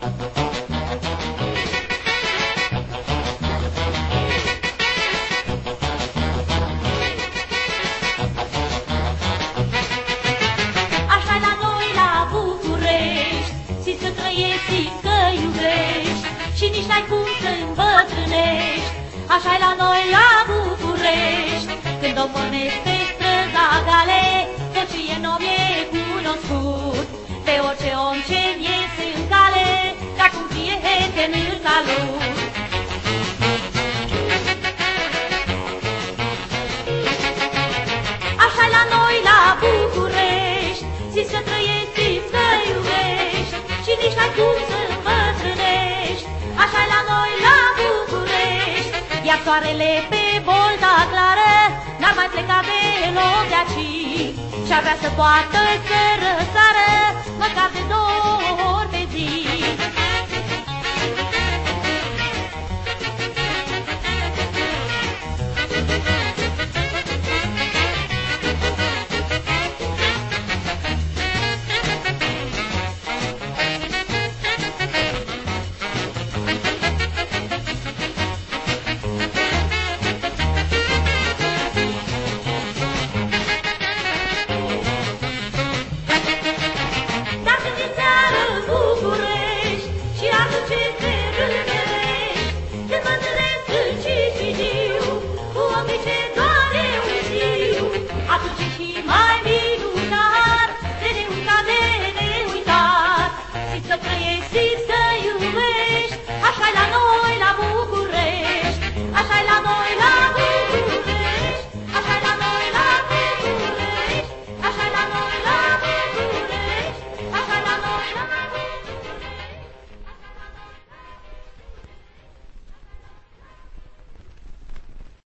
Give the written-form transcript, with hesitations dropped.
Așa la noi la București, simți că trăiești, simți că iubești și nici n-ai cum să îmbătrânești. Așa-i la noi la București, când o pornești pe străza Gale, tot ce e nou e cunoscut. Pe orice om ce-mi iese în cale, dar cum prieten îl salut. Așa-i la noi la București, simți că trăiești, simți că iubești și nici n-ai cum să îmbătrânești. Așa-i la noi la București, iar soarele pe bolta clară n-ar mai pleca deloc de aici și-ar vrea să poată să răsară măcar de 2 ori pe zi. Atunci e și mai minunat, de neuitat, simți că trăiești, simți că